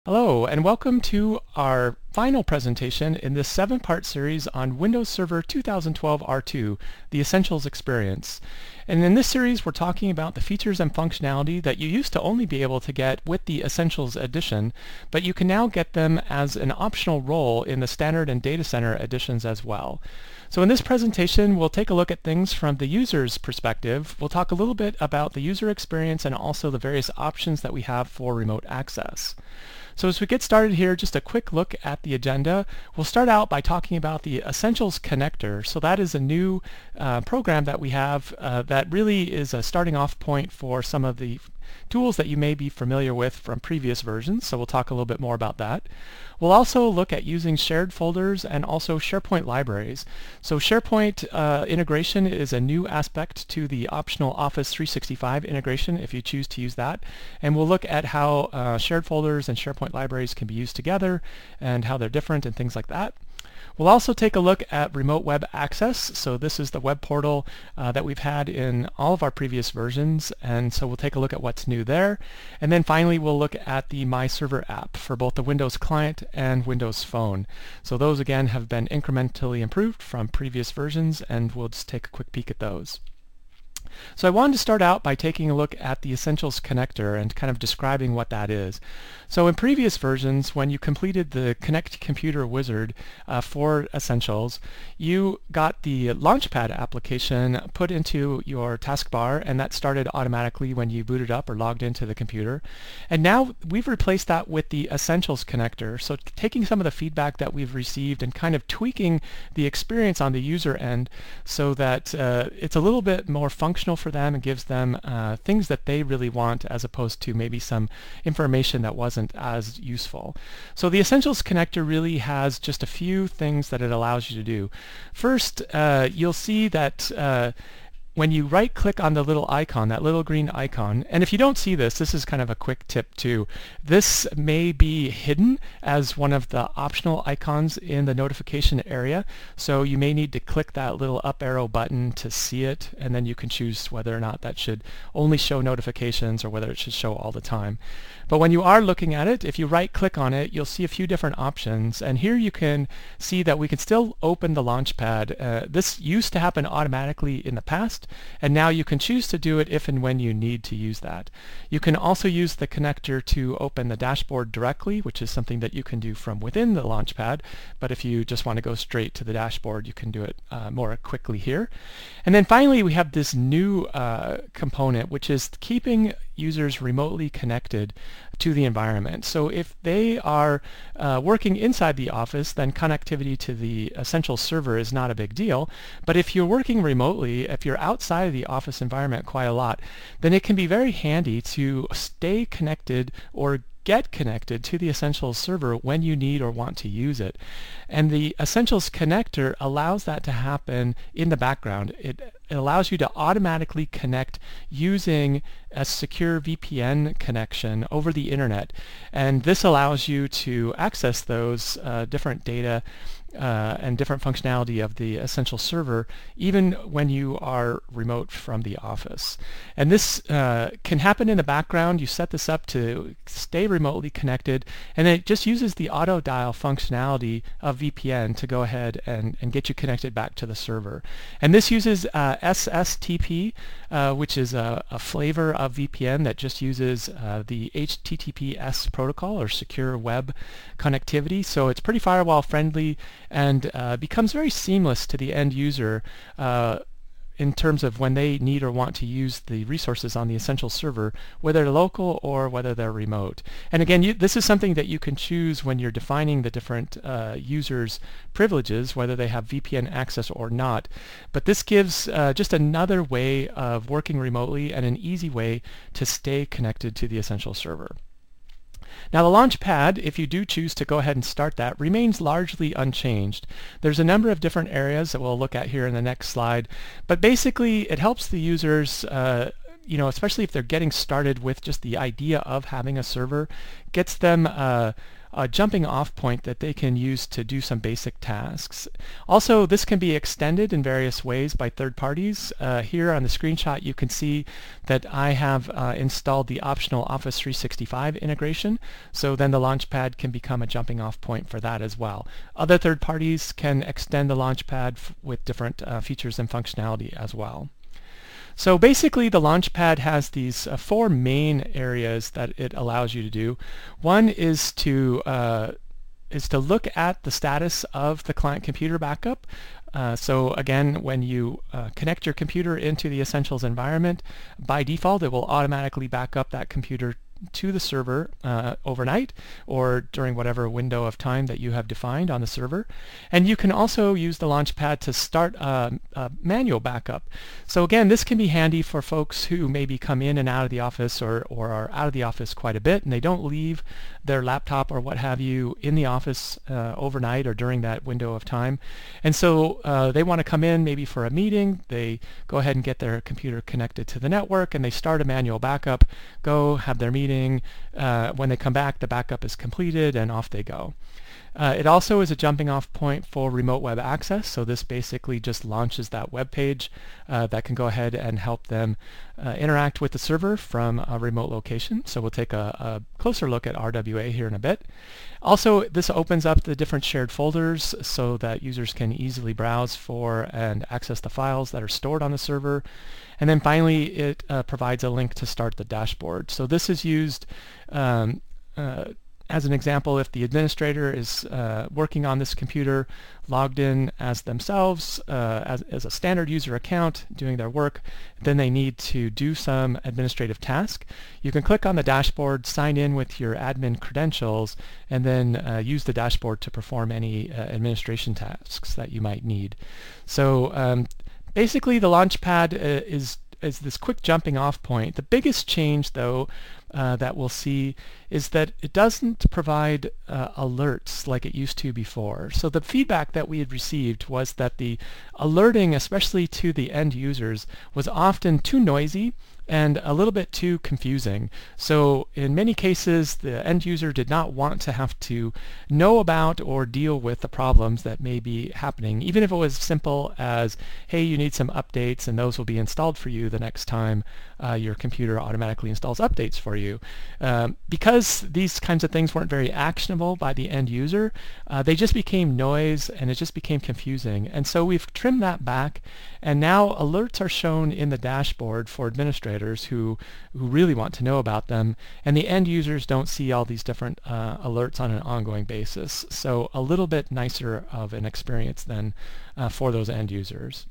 Hello, and welcome to our final presentation in this 7-part series on Windows Server 2012 R2, the Essentials Experience. And in this series, we're talking about the features and functionality that you used to only be able to get with the Essentials edition, but you can now get them as an optional role in the Standard and Data Center editions as well. So in this presentation, we'll take a look at things from the user's perspective. We'll talk a little bit about the user experience and also the various options that we have for remote access. So as we get started here, just a quick look at the agenda. We'll start out by talking about the Essentials Connector. So that is a new program that we have that really is a starting off point for some of the tools that you may be familiar with from previous versions. So we'll talk a little bit more about that. We'll also look at using shared folders and also SharePoint libraries. So SharePoint integration is a new aspect to the optional Office 365 integration if you choose to use that. And we'll look at how shared folders and SharePoint libraries can be used together and how they're different and things like that. We'll also take a look at remote web access. So this is the web portal that we've had in all of our previous versions, and so we'll take a look at what's new there. And then finally we'll look at the My Server app for both the Windows Client and Windows Phone. So those again have been incrementally improved from previous versions, and we'll just take a quick peek at those. So I wanted to start out by taking a look at the Essentials Connector and kind of describing what that is. So in previous versions, when you completed the Connect Computer Wizard for Essentials, you got the Launchpad application put into your taskbar, and that started automatically when you booted up or logged into the computer. And now we've replaced that with the Essentials Connector. So taking some of the feedback that we've received and kind of tweaking the experience on the user end so that it's a little bit more functional for them and gives them things that they really want as opposed to maybe some information that wasn't as useful. So the Essentials Connector really has just a few things that it allows you to do. First, you'll see that when you right-click on the little icon, that little green icon, and if you don't see this, this is kind of a quick tip too. This may be hidden as one of the optional icons in the notification area, so you may need to click that little up arrow button to see it, and then you can choose whether or not that should only show notifications or whether it should show all the time. But when you are looking at it, if you right-click on it, you'll see a few different options, and here you can see that we can still open the Launchpad. This used to happen automatically in the past, and now you can choose to do it if and when you need to use that. You can also use the connector to open the dashboard directly, which is something that you can do from within the Launchpad, but if you just want to go straight to the dashboard, you can do it more quickly here. And then finally we have this new component, which is keeping users remotely connected to the environment. So if they are working inside the office, then connectivity to the Essentials server is not a big deal. But if you're working remotely, if you're outside of the office environment quite a lot, then it can be very handy to stay connected or get connected to the Essentials server when you need or want to use it. And the Essentials connector allows that to happen in the background. It allows you to automatically connect using a secure VPN connection over the internet. And this allows you to access those different data and different functionality of the Essentials server even when you are remote from the office. And this can happen in the background. You set this up to stay remotely connected, and it just uses the auto dial functionality of VPN to go ahead and get you connected back to the server. And this uses SSTP, which is a flavor of VPN that just uses the HTTPS protocol, or secure web connectivity. So it's pretty firewall friendly and becomes very seamless to the end user in terms of when they need or want to use the resources on the Essentials server, whether they're local or whether they're remote. And again, this is something that you can choose when you're defining the different users' privileges, whether they have VPN access or not. But this gives just another way of working remotely and an easy way to stay connected to the Essentials server. Now the Launchpad, if you do choose to go ahead and start that, remains largely unchanged. There's a number of different areas that we'll look at here in the next slide, but basically it helps the users especially if they're getting started with just the idea of having a server, gets them a jumping off point that they can use to do some basic tasks. Also, this can be extended in various ways by third parties. Here on the screenshot you can see that I have installed the optional Office 365 integration, so then the Launchpad can become a jumping off point for that as well. Other third parties can extend the Launchpad with different features and functionality as well. So basically the Launchpad has these 4 main areas that it allows you to do. One is to look at the status of the client computer backup. So again, when you connect your computer into the Essentials environment, by default it will automatically back up that computer to the server overnight or during whatever window of time that you have defined on the server. And you can also use the Launchpad to start a manual backup. So again, this can be handy for folks who maybe come in and out of the office or are out of the office quite a bit and they don't leave their laptop or what have you in the office overnight or during that window of time. And so they want to come in maybe for a meeting, they go ahead and get their computer connected to the network and they start a manual backup, go have their meeting. When they come back, the backup is completed and off they go. It also is a jumping off point for remote web access, so this basically just launches that web page that can go ahead and help them interact with the server from a remote location. So we'll take a closer look at RWA here in a bit. Also, this opens up the different shared folders so that users can easily browse for and access the files that are stored on the server. And then finally, it provides a link to start the dashboard. So this is used as an example, if the administrator is working on this computer, logged in as themselves, as a standard user account, doing their work, then they need to do some administrative task. You can click on the dashboard, sign in with your admin credentials, and then use the dashboard to perform any administration tasks that you might need. So basically, the Launchpad is this quick jumping off point. The biggest change, though, that we'll see is that it doesn't provide alerts like it used to before. So the feedback that we had received was that the alerting, especially to the end users, was often too noisy and a little bit too confusing. So in many cases, the end user did not want to have to know about or deal with the problems that may be happening, even if it was simple as, hey, you need some updates and those will be installed for you the next time your computer automatically installs updates for you. Because these kinds of things weren't very actionable by the end user, they just became noise and it just became confusing. And so we've trimmed that back, and now alerts are shown in the dashboard for administrators who really want to know about them, and the end users don't see all these different alerts on an ongoing basis. So a little bit nicer of an experience than for those end users.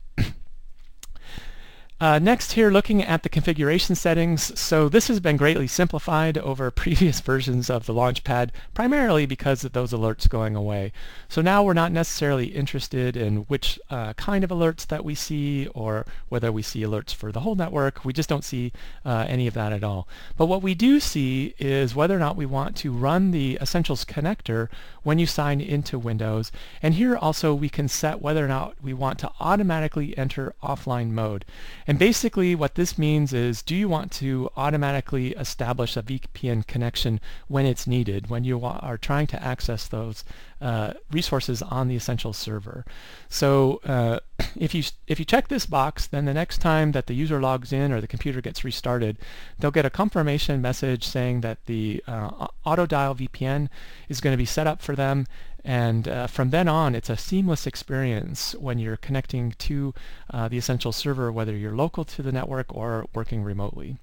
Next here, looking at the configuration settings. So this has been greatly simplified over previous versions of the Launchpad, primarily because of those alerts going away. So now we're not necessarily interested in which kind of alerts that we see or whether we see alerts for the whole network. We just don't see any of that at all. But what we do see is whether or not we want to run the Essentials connector when you sign into Windows. And here also we can set whether or not we want to automatically enter offline mode. And basically what this means is, do you want to automatically establish a VPN connection when it's needed, when you are trying to access those resources on the Essentials server? So if you check this box, then the next time that the user logs in or the computer gets restarted, they'll get a confirmation message saying that the AutoDial VPN is going to be set up for them. And from then on, it's a seamless experience when you're connecting to the Essentials server, whether you're local to the network or working remotely.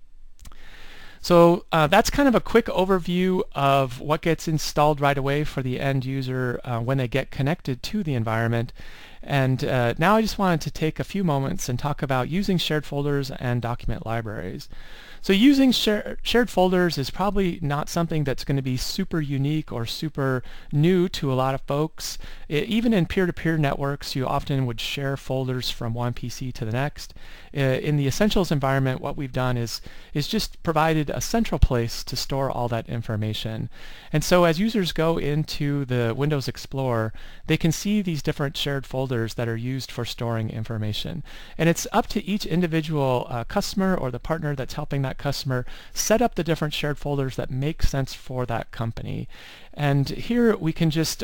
So that's kind of a quick overview of what gets installed right away for the end user when they get connected to the environment. And now I just wanted to take a few moments and talk about using shared folders and document libraries. So using shared folders is probably not something that's going to be super unique or super new to a lot of folks. Even in peer-to-peer networks, you often would share folders from one PC to the next. In the Essentials environment, what we've done is just provided a central place to store all that information. And so as users go into the Windows Explorer, they can see these different shared folders folders that are used for storing information. And it's up to each individual customer or the partner that's helping that customer set up the different shared folders that make sense for that company. And here we can just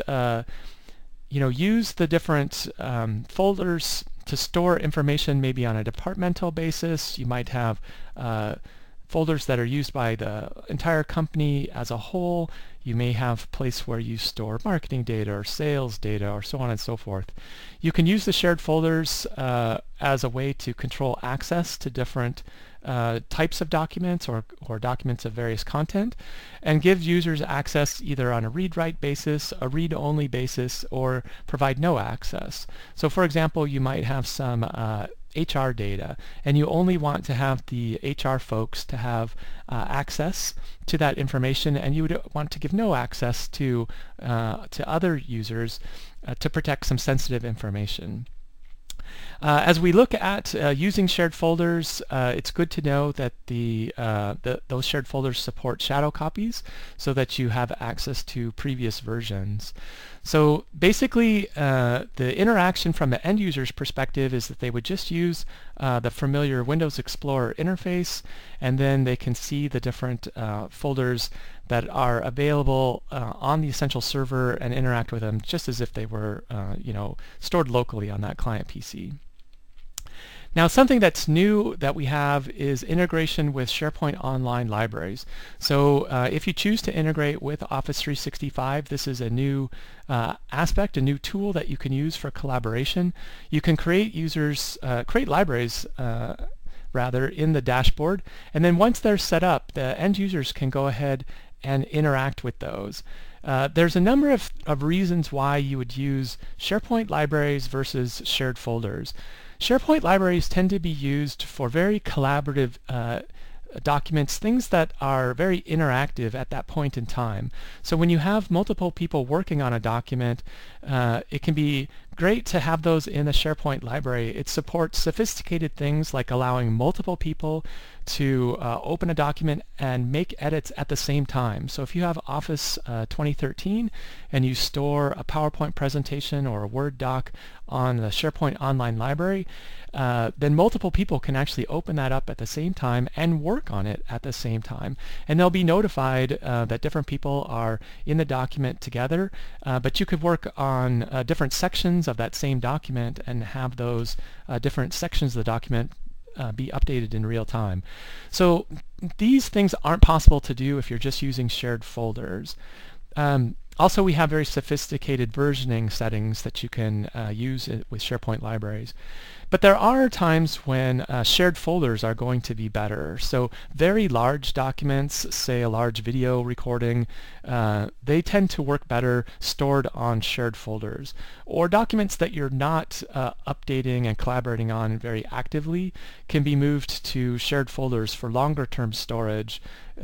use the different folders to store information maybe on a departmental basis. You might have folders that are used by the entire company as a whole. You may have a place where you store marketing data or sales data or so on and so forth. You can use the shared folders as a way to control access to different types of documents or documents of various content, and give users access either on a read-write basis, a read-only basis, or provide no access. So for example, you might have some HR data, and you only want to have the HR folks to have access to that information, and you would want to give no access to other users to protect some sensitive information. As we look at using shared folders, it's good to know that those shared folders support shadow copies so that you have access to previous versions. So basically, the interaction from the end user's perspective is that they would just use the familiar Windows Explorer interface, and then they can see the different folders that are available on the Essential server and interact with them just as if they were stored locally on that client PC. Now, something that's new that we have is integration with SharePoint Online libraries. So if you choose to integrate with Office 365, this is a new aspect, a new tool that you can use for collaboration. You can create libraries in the dashboard, and then once they're set up, the end users can go ahead and interact with those. There's a number of reasons why you would use SharePoint libraries versus shared folders. SharePoint libraries tend to be used for very collaborative documents, things that are very interactive at that point in time. So when you have multiple people working on a document, it can be great to have those in the SharePoint library. It supports sophisticated things like allowing multiple people to open a document and make edits at the same time. So if you have Office 2013 and you store a PowerPoint presentation or a Word doc on the SharePoint Online library, then multiple people can actually open that up at the same time and work on it at the same time. And they'll be notified that different people are in the document together, but you could work on different sections of that same document and have those different sections of the document be updated in real time. So these things aren't possible to do if you're just using shared folders. Also, we have very sophisticated versioning settings that you can use with SharePoint libraries. But there are times when shared folders are going to be better. So very large documents, say a large video recording, they tend to work better stored on shared folders. Or documents that you're not updating and collaborating on very actively can be moved to shared folders for longer term storage,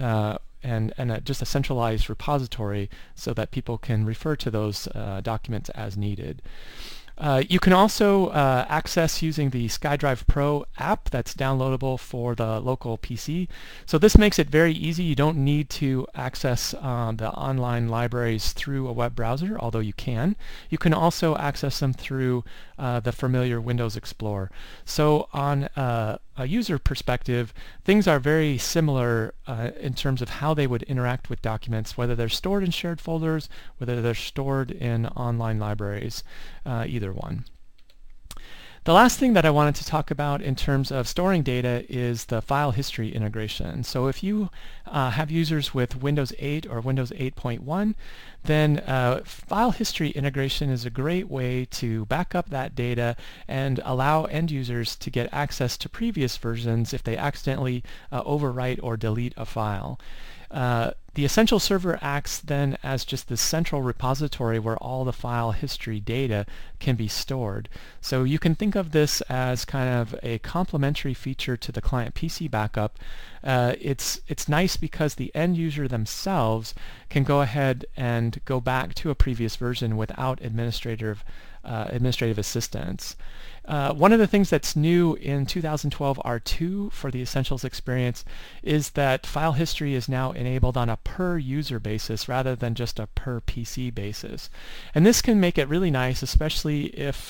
and just a centralized repository so that people can refer to those documents as needed. You can also access using the SkyDrive Pro app that's downloadable for the local PC. So this makes it very easy. You don't need to access the online libraries through a web browser, although you can. You can also access them through the familiar Windows Explorer. So on a user perspective, things are very similar in terms of how they would interact with documents, whether they're stored in shared folders, whether they're stored in online libraries, either one. The last thing that I wanted to talk about in terms of storing data is the file history integration. So if you have users with Windows 8 or Windows 8.1, then file history integration is a great way to back up that data and allow end users to get access to previous versions if they accidentally overwrite or delete a file. The Essential server acts then as just the central repository where all the file history data can be stored. So you can think of this as kind of a complementary feature to the client PC backup. It's nice because the end user themselves can go ahead and go back to a previous version without administrative assistance. One of the things that's new in 2012 R2 for the Essentials experience is that file history is now enabled on a per user basis rather than just a per PC basis. And this can make it really nice, especially if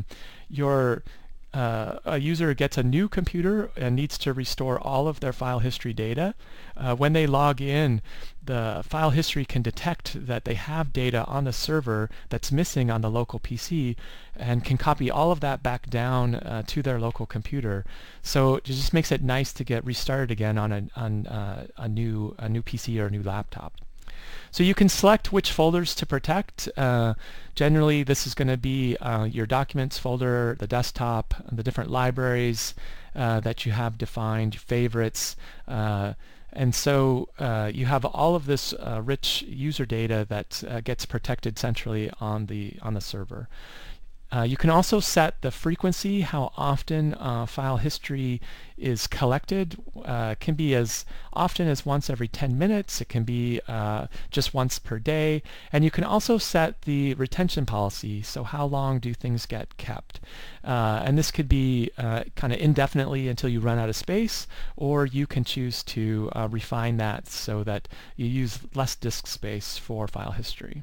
a user gets a new computer and needs to restore all of their file history data. When they log in, the file history can detect that they have data on the server that's missing on the local PC and can copy all of that back down to their local computer. So it just makes it nice to get restarted again on a new PC or a new laptop. So you can select which folders to protect. Generally, this is going to be your documents folder, the desktop, the different libraries that you have defined, favorites. And so you have all of this rich user data that gets protected centrally on the server. You can also set the frequency, how often file history is collected. It can be as often as once every 10 minutes. It can be just once per day. And you can also set the retention policy, so how long do things get kept. And this could be kind of indefinitely until you run out of space, or you can choose to refine that so that you use less disk space for file history.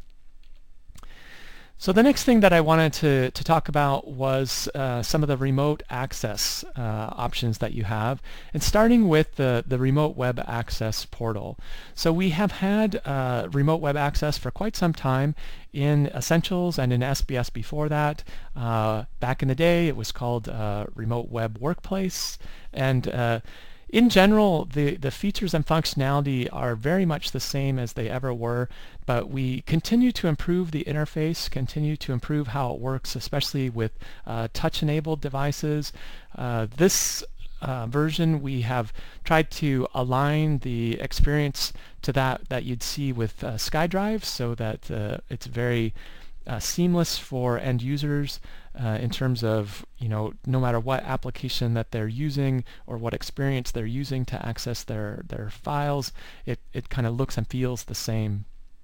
So the next thing that I wanted to talk about was some of the remote access options that you have, and starting with the remote web access portal. So we have had remote web access for quite some time in Essentials and in SBS before that. Back in the day it was called Remote Web Workplace, and in general, the features and functionality are very much the same as they ever were, but we continue to improve the interface, continue to improve how it works, especially with touch-enabled devices. This version, we have tried to align the experience to that you'd see with SkyDrive, so that it's very seamless for end users in terms of, no matter what application that they're using or what experience they're using to access their files, it kind of looks and feels the same.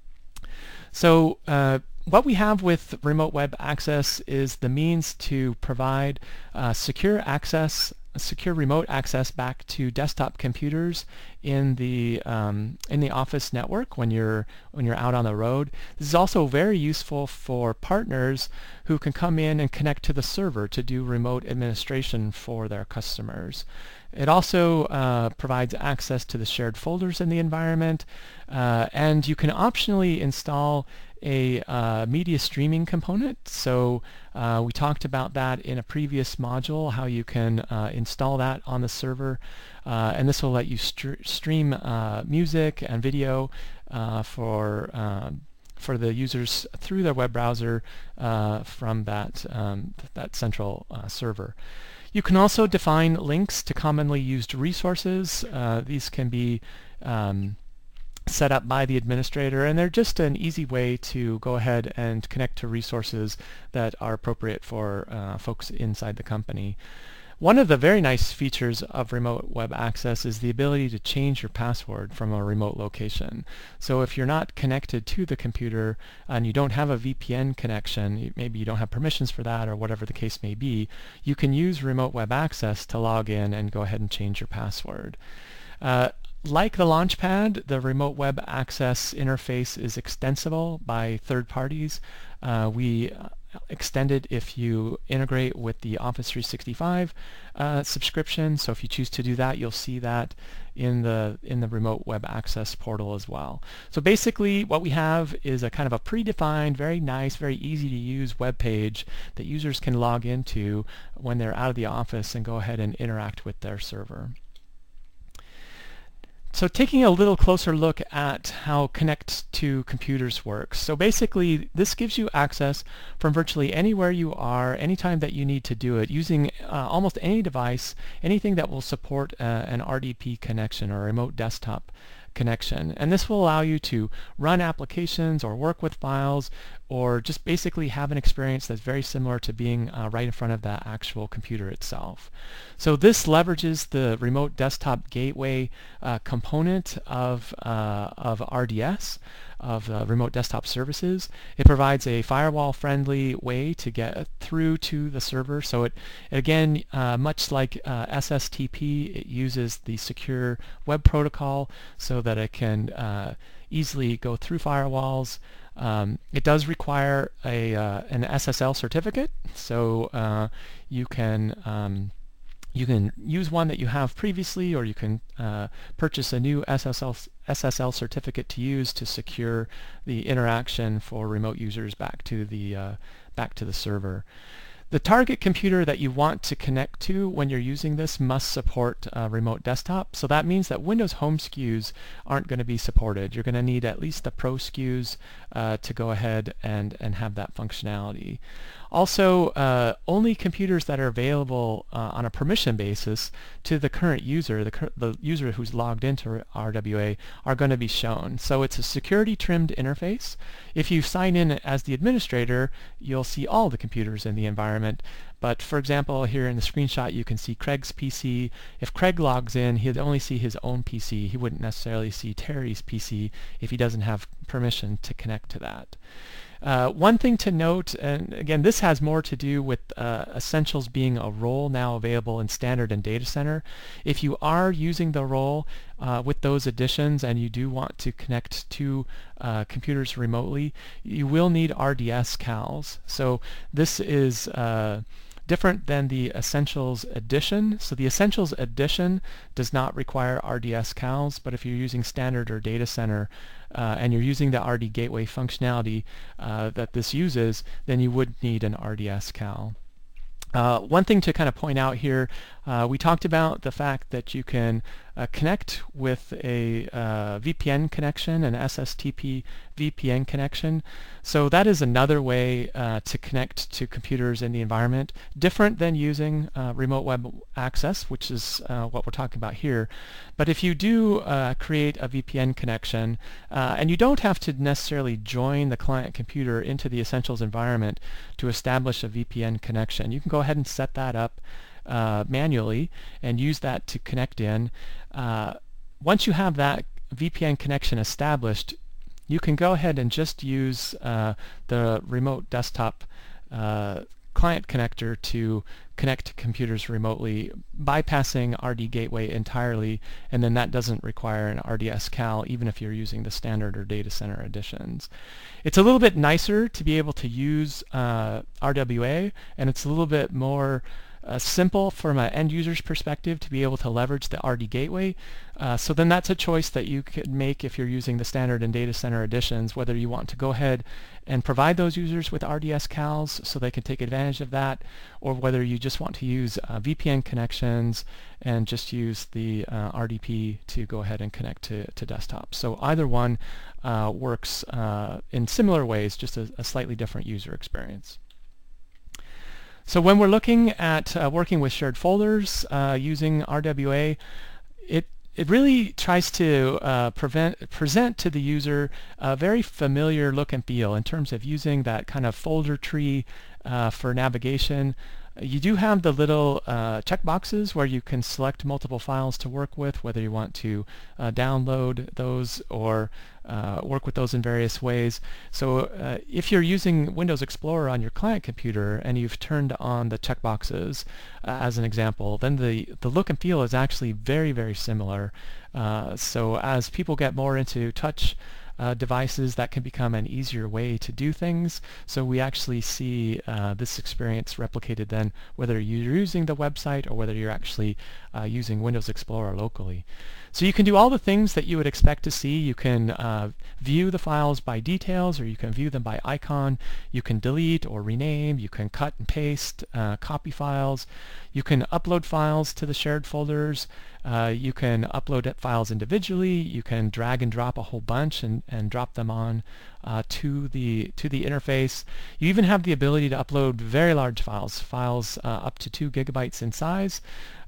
So what we have with remote web access is the means to provide secure remote access back to desktop computers in the Office network when you're out on the road. This is also very useful for partners who can come in and connect to the server to do remote administration for their customers. It also provides access to the shared folders in the environment, and you can optionally install a media streaming component. So we talked about that in a previous module, how you can install that on the server, and this will let you stream music and video for the users through their web browser from that central server. You can also define links to commonly used resources. These can be set up by the administrator, and they're just an easy way to go ahead and connect to resources that are appropriate for folks inside the company. One of the very nice features of remote web access is the ability to change your password from a remote location. So if you're not connected to the computer and you don't have a VPN connection, maybe you don't have permissions for that or whatever the case may be, you can use remote web access to log in and go ahead and change your password. Like the Launchpad, the remote web access interface is extensible by third parties. We extend it if you integrate with the Office 365 subscription. So if you choose to do that, you'll see that in the remote web access portal as well. So basically what we have is a kind of a predefined, very nice, very easy to use web page that users can log into when they're out of the office and go ahead and interact with their server. So taking a little closer look at how Connect to Computers works. So basically this gives you access from virtually anywhere you are, anytime that you need to do it, using almost any device, anything that will support an RDP connection or a remote desktop connection. And this will allow you to run applications or work with files or just basically have an experience that's very similar to being right in front of that actual computer itself. So this leverages the remote desktop gateway component of RDS. of remote desktop services. It provides a firewall-friendly way to get through to the server. So it again, much like SSTP, it uses the secure web protocol so that it can easily go through firewalls. It does require an SSL certificate, so you can use one that you have previously, or you can purchase a new SSL certificate to use to secure the interaction for remote users back to the server. The target computer that you want to connect to when you're using this must support remote desktop. So that means that Windows Home SKUs aren't going to be supported. You're going to need at least the Pro SKUs to go ahead and have that functionality. Also, only computers that are available on a permission basis to the current user, the user who's logged into RWA, are going to be shown. So it's a security trimmed interface. If you sign in as the administrator, you'll see all the computers in the environment. But for example, here in the screenshot you can see Craig's PC. If Craig logs in, he'd only see his own PC. He wouldn't necessarily see Terry's PC if he doesn't have permission to connect to that. One thing to note, and again this has more to do with Essentials being a role now available in Standard and Data Center. If you are using the role with those additions and you do want to connect to computers remotely, you will need RDS CALs. So this is different than the Essentials Edition. So the Essentials Edition does not require RDS CALs, but if you're using Standard or Data Center and you're using the RD Gateway functionality that this uses, then you would need an RDS CAL. One thing to kind of point out here, we talked about the fact that you can connect with a VPN connection, an SSTP VPN connection. So that is another way to connect to computers in the environment, different than using remote web access, which is what we're talking about here. But if you do create a VPN connection, and you don't have to necessarily join the client computer into the Essentials environment to establish a VPN connection, you can go ahead and set that up manually and use that to connect in. Once you have that VPN connection established, you can go ahead and just use the remote desktop client connector to connect to computers remotely, bypassing RD Gateway entirely, and then that doesn't require an RDS CAL even if you're using the Standard or Data Center editions. It's a little bit nicer to be able to use RWA, and it's a little bit more simple from an end user's perspective to be able to leverage the RD Gateway. So then that's a choice that you could make if you're using the Standard and Data Center editions, whether you want to go ahead and provide those users with RDS CALs so they can take advantage of that, or whether you just want to use VPN connections and just use the RDP to go ahead and connect to desktop. So either one works in similar ways, just a slightly different user experience. So when we're looking at working with shared folders using RWA, it really tries to present to the user a very familiar look and feel in terms of using that kind of folder tree for navigation. You do have the little checkboxes where you can select multiple files to work with, whether you want to download those or work with those in various ways. So if you're using Windows Explorer on your client computer and you've turned on the checkboxes as an example, then the look and feel is actually very, very similar. So as people get more into touch devices, that can become an easier way to do things. So we actually see this experience replicated then whether you're using the website or whether you're actually using Windows Explorer locally. So you can do all the things that you would expect to see. You can view the files by details, or you can view them by icon. You can delete or rename. You can cut and paste, copy files. You can upload files to the shared folders. You can upload files individually. You can drag and drop a whole bunch and drop them on to the interface. You even have the ability to upload very large files up to 2 gigabytes in size.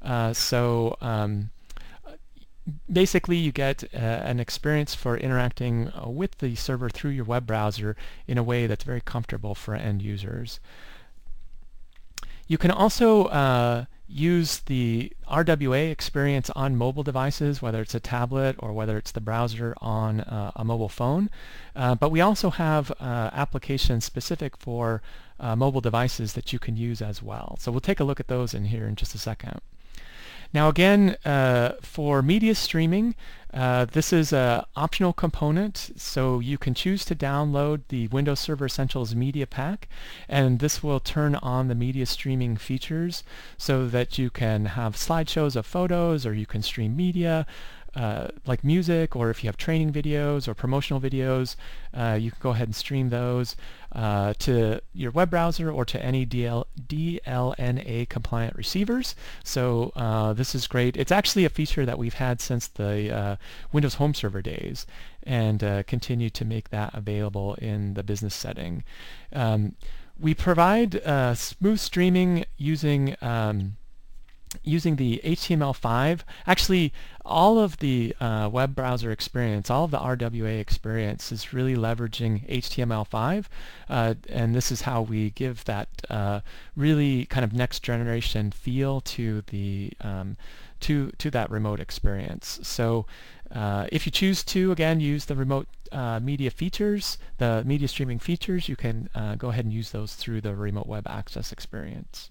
Basically you get an experience for interacting with the server through your web browser in a way that's very comfortable for end users. You can also use the RWA experience on mobile devices, whether it's a tablet or whether it's the browser on a mobile phone. But we also have applications specific for mobile devices that you can use as well. So we'll take a look at those in here in just a second. Now again, for media streaming, this is an optional component, so you can choose to download the Windows Server Essentials Media Pack, and this will turn on the media streaming features so that you can have slideshows of photos, or you can stream media, like music, or if you have training videos or promotional videos, you can go ahead and stream those to your web browser or to any DLNA compliant receivers. So this is great. It's actually a feature that we've had since the Windows Home Server days, and continue to make that available in the business setting. We provide smooth streaming using the HTML5. Actually, all of the web browser experience, all of the RWA experience is really leveraging HTML5, and this is how we give that really kind of next generation feel to the to that remote experience. So if you choose to, again, use the remote media features, the media streaming features, you can go ahead and use those through the remote web access experience.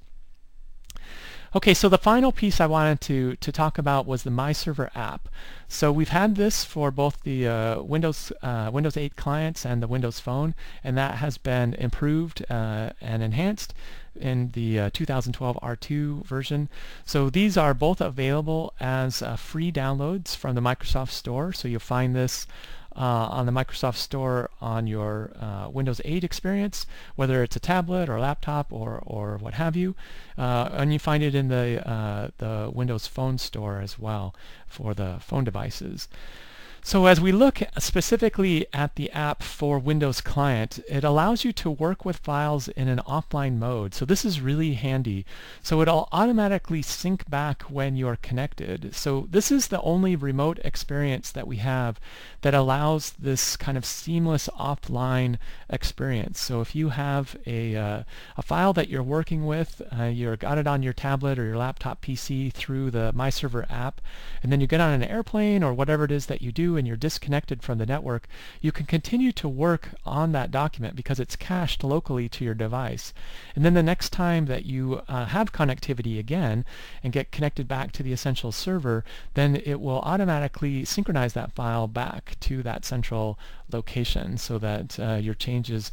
Okay, so the final piece I wanted to talk about was the MyServer app. So we've had this for both the Windows 8 clients and the Windows Phone, and that has been improved and enhanced in the 2012 R2 version. So these are both available as free downloads from the Microsoft Store. So you'll find this on the Microsoft Store on your Windows 8 experience, whether it's a tablet or a laptop or what have you, and you find it in the Windows Phone Store as well for the phone devices. So as we look specifically at the app for Windows Client, it allows you to work with files in an offline mode. So this is really handy. So it'll automatically sync back when you're connected. So this is the only remote experience that we have that allows this kind of seamless offline experience. So if you have a file that you're working with, you've got it on your tablet or your laptop PC through the MyServer app, and then you get on an airplane or whatever it is that you do and you're disconnected from the network, you can continue to work on that document because it's cached locally to your device. And then the next time that you have connectivity again and get connected back to the Essentials server, then it will automatically synchronize that file back to that central location so that your changes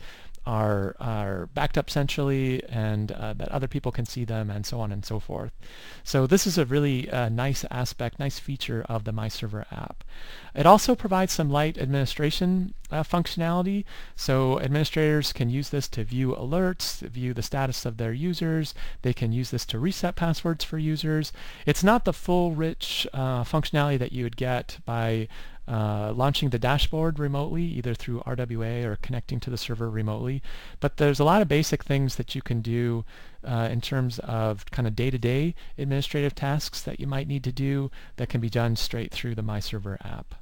are backed up centrally, and that other people can see them, and so on and so forth. So this is a really nice aspect, nice feature of the MyServer app. It also provides some light administration functionality, so administrators can use this to view alerts, view the status of their users. They can use this to reset passwords for users. It's not the full rich functionality that you would get by launching the dashboard remotely, either through RWA or connecting to the server remotely. But there's a lot of basic things that you can do in terms of kind of day-to-day administrative tasks that you might need to do that can be done straight through the MyServer app.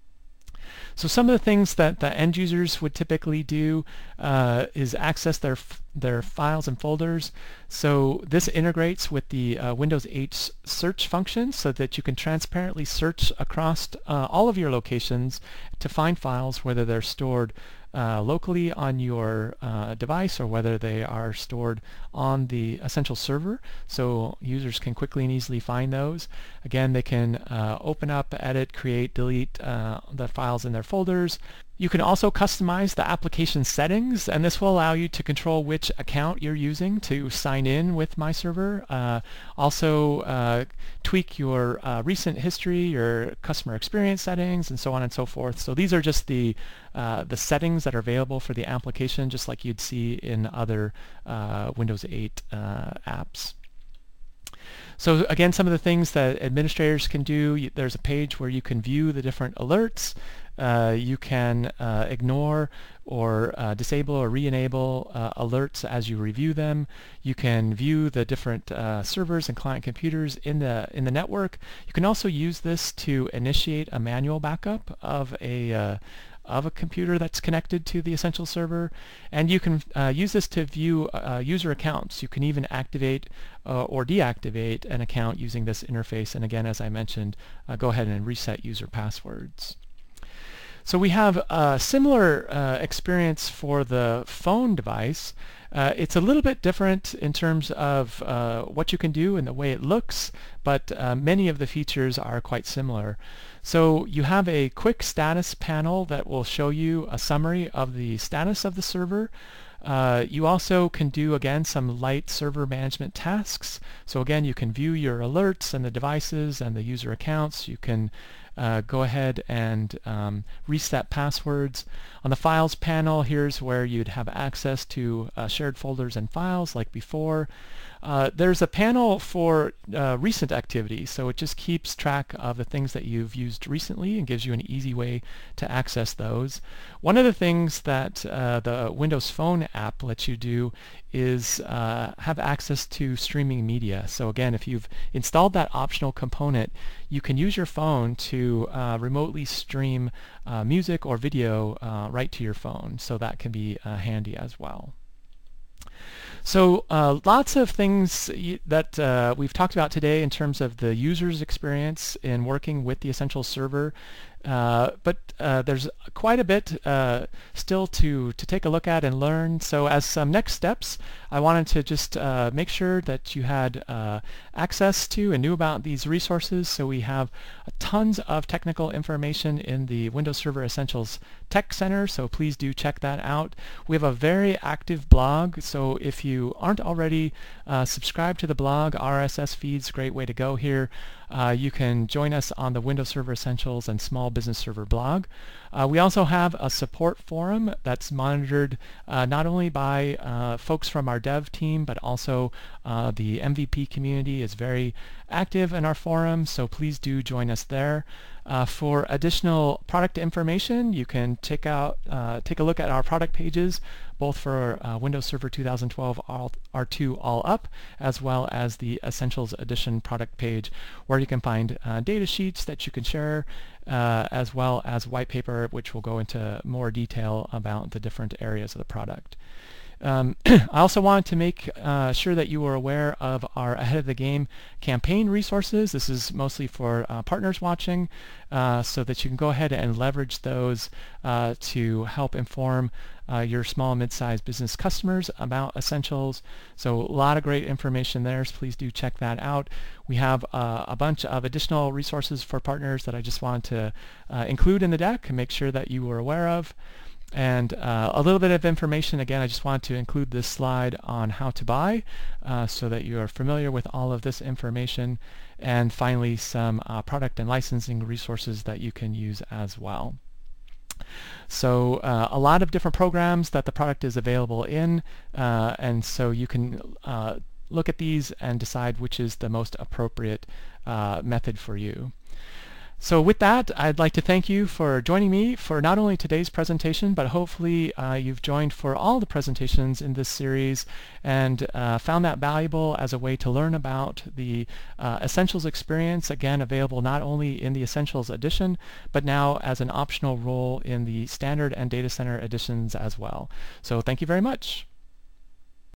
So some of the things that the end users would typically do is access their files and folders. So this integrates with the Windows 8 search function so that you can transparently search across all of your locations to find files, whether they're stored locally on your device or whether they are stored on the Essentials server, so users can quickly and easily find those. Again, they can open up, edit, create, delete the files in their folders. You can also customize the application settings, and this will allow you to control which account you're using to sign in with MyServer. Also tweak your recent history, your customer experience settings, and so on and so forth. So these are just the settings that are available for the application, just like you'd see in other Windows 8 apps. So again, some of the things that administrators can do, there's a page where you can view the different alerts. You can ignore or disable or re-enable alerts as you review them. You can view the different servers and client computers in the network. You can also use this to initiate a manual backup of a of a computer that's connected to the Essentials server, and you can use this to view user accounts. You can even activate or deactivate an account using this interface, and again, as I mentioned, go ahead and reset user passwords. So we have a similar experience for the phone device. It's a little bit different in terms of what you can do and the way it looks, but many of the features are quite similar. So you have a quick status panel that will show you a summary of the status of the server. You also can do, again, some light server management tasks. So again, you can view your alerts and the devices and the user accounts. You can go ahead and reset passwords. On the Files panel, here's where you'd have access to shared folders and files like before. There's a panel for recent activity, so it just keeps track of the things that you've used recently and gives you an easy way to access those. One of the things that the Windows Phone app lets you do is have access to streaming media. So again, if you've installed that optional component, you can use your phone to remotely stream music or video right to your phone. So that can be handy as well. So lots of things that we've talked about today in terms of the user's experience in working with the Essentials server. But there's quite a bit still to take a look at and learn. So as some next steps, I wanted to just make sure that you had access to and knew about these resources. So we have tons of technical information in the Windows Server Essentials Tech Center, so please do check that out. We have a very active blog, so if you aren't already subscribed to the blog, RSS feed's a great way to go here. You can join us on the Windows Server Essentials and Small Business Server blog. We also have a support forum that's monitored not only by folks from our dev team, but also the MVP community is very active in our forum, so please do join us there. For additional product information, you can take a look at our product pages, both for Windows Server 2012 R2 All Up, as well as the Essentials Edition product page, where you can find data sheets that you can share, as well as white paper, which will go into more detail about the different areas of the product. I also wanted to make sure that you were aware of our Ahead of the Game campaign resources. This is mostly for partners watching, so that you can go ahead and leverage those to help inform your small and mid-sized business customers about Essentials. So a lot of great information there, so please do check that out. We have a bunch of additional resources for partners that I just wanted to include in the deck and make sure that you were aware of. And a little bit of information, again, I just wanted to include this slide on how to buy so that you are familiar with all of this information. And finally, some product and licensing resources that you can use as well. So a lot of different programs that the product is available in, and so you can look at these and decide which is the most appropriate method for you. So with that, I'd like to thank you for joining me for not only today's presentation, but hopefully you've joined for all the presentations in this series and found that valuable as a way to learn about the Essentials experience, again available not only in the Essentials edition, but now as an optional role in the Standard and Data Center editions as well. So thank you very much.